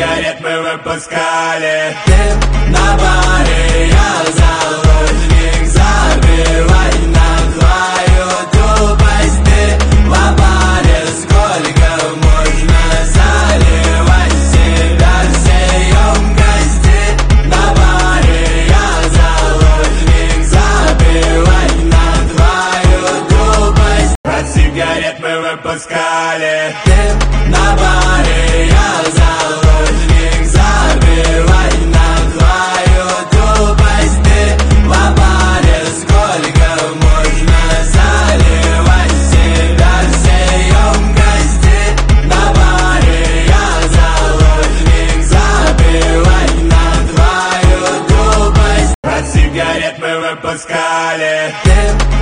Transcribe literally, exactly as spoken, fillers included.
сигарет мы выпускали. Ты на баре, я заложник, забивай на твою тупость. Ты в баре, сколько можно заливать себя все емкости. На баре я заложник, забивай на твою тупость. От сигарет мы выпускали. Ты на баре, я заложник, забивай на твою тупость. Ты в баре, сколько можно заливать себя все емкости. На баре я заложник, забивай на твою тупость. От сигарет мы выпускали. Ты